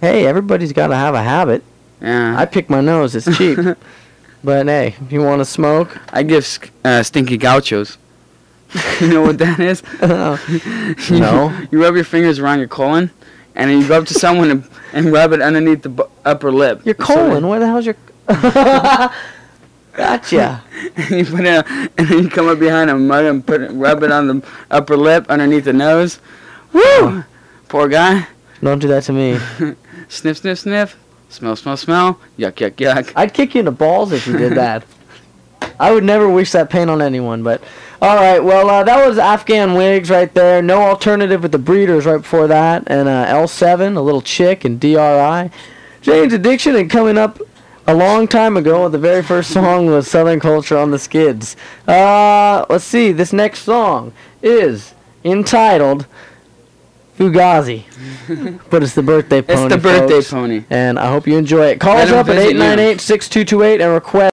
Hey, everybody's got to have a habit. Yeah. I pick my nose. It's cheap. But, hey, if you want to smoke. I give stinky gauchos. You know what that is? No. You rub your fingers around your colon, and then you go up to someone and rub it underneath the upper lip. Your colon? Where the hell's your... Gotcha. And you put it, and then you come up behind a mug and rub it on the upper lip underneath the nose. Woo! Poor guy. Don't do that to me. Sniff, sniff, sniff. Smell, smell, smell. Yuck, yuck, yuck. I'd kick you in the balls if you did that. I would never wish that pain on anyone, but... Alright, well, that was Afghan Wigs right there. No Alternative with the Breeders right before that. And L7, A Little Chick, and DRI. Jane's Addiction, and coming up a long time ago, the very first song was Southern Culture on the Skids. Let's see, this next song is entitled Fugazi. But it's the birthday pony, It's the birthday folks. pony. And I hope you enjoy it. Call us up at 898-6228 and request